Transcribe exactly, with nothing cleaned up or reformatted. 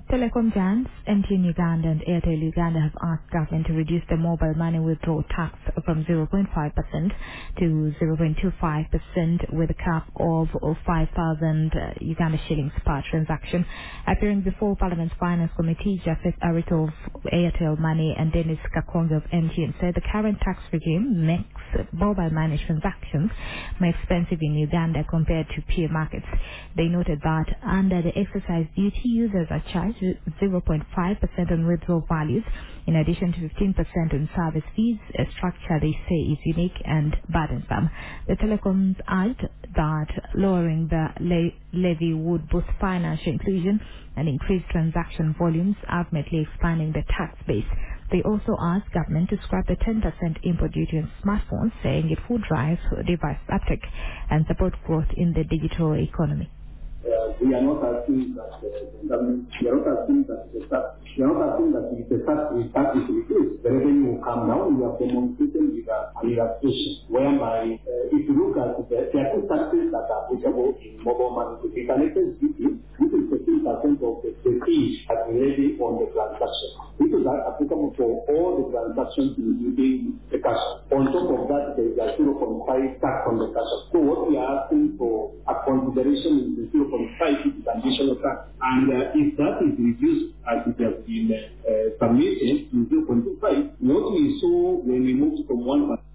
Telecom giants M T N Uganda and Airtel Uganda have asked government to reduce the mobile money withdrawal tax from zero point five percent to zero point two five percent with a cap of five thousand uh, Uganda shillings per transaction. Appearing before Parliament's Finance Committee, Japheth Arito of Airtel Money and Dennis Kakonga of M T N said the current tax regime makes mobile money transactions more expensive in Uganda compared to peer markets. They noted that under the exercise duty, users are charged zero point five percent on withdrawal values, in addition to fifteen percent on service fees, a structure they say is unique and burdensome. The telecoms urged that lowering the le- levy would boost financial inclusion and increase transaction volumes, ultimately expanding the tax base. They also asked government to scrap the ten percent import duty on smartphones, saying it would drive device uptake and support growth in the digital economy. Uh, we are not asking that uh, the government, we are not asking that the tax, we are not asking that if the tax is tax is reduced, the revenue will come down. We have demonstrated with a, an illustration whereby uh, if you look at the, there are two taxes that are applicable in mobile money. The connected duty, this is fifteen percent of the, the fee that we levy on the transaction. This is applicable for all the transactions including the cash. On top of that, there is a zero point five tax on the cash. So what we are asking for a consideration is the zero point five is additional tax. And uh, if that is reduced as it has been uh, uh, submitted to zero point two five, what we saw when we moved from one